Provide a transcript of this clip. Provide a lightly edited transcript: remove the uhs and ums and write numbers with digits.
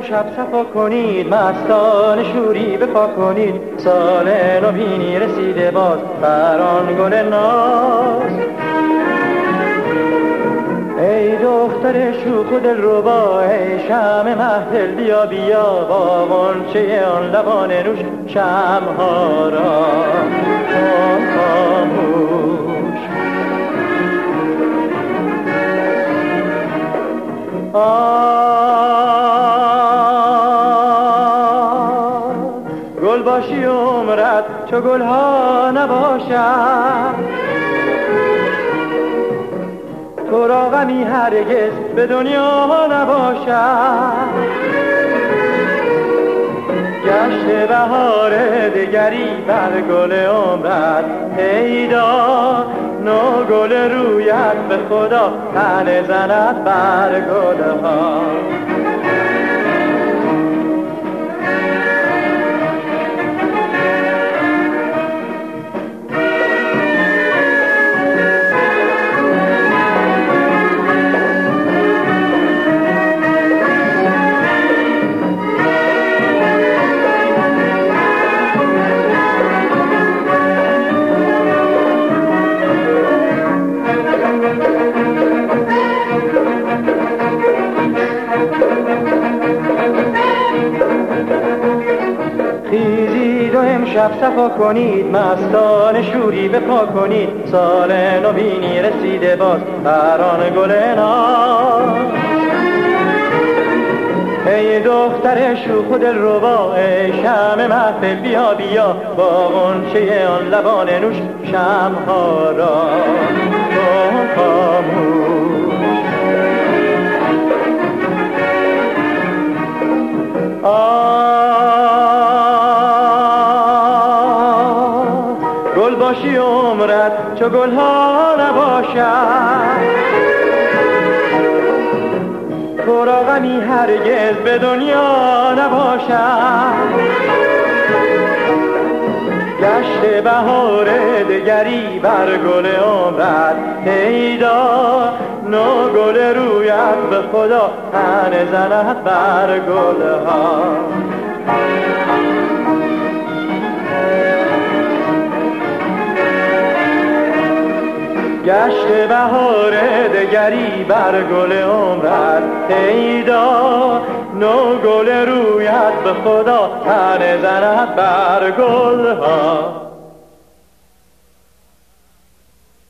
امشب صفا کنید، مستان شوری بپا کنید، سال نوبینی رسیده باز بر آن گل ناز. ای دختر شوخ و دلربا، ای شمع محفل بیا بیا، با غنچه آن لبان نوش شمعها را کن خاموش. گل باشی عمرت چو گلها نباشد، تو را غمی هرگز به دنیا نباشد. گشت بهار دگری بر گل عمرت پیدا، نو گل رویت به خدا تنه زند بر گلها. خیزید و امشب صفا کنید، مستان شوری بپا کنید، سال نوبینی رسیده باز بر آن گل ناز. ای دختر شوخ و دلربا، ای شمع محفل بیا بیا، با غنچه آن لبان نوش شمعها را کن خاموش. گل باشی عمرت چو گلها نباشد، تو را غمی هرگز به دنیا نباشد. گشت بهار دگری بر گل عمرت پیدا، نو گل رویت به خدا تنه زند بر گلها. گشت بهار دگری بر گل عمرت پیدا، نو گل رویت به خدا تنه زند بر گلها.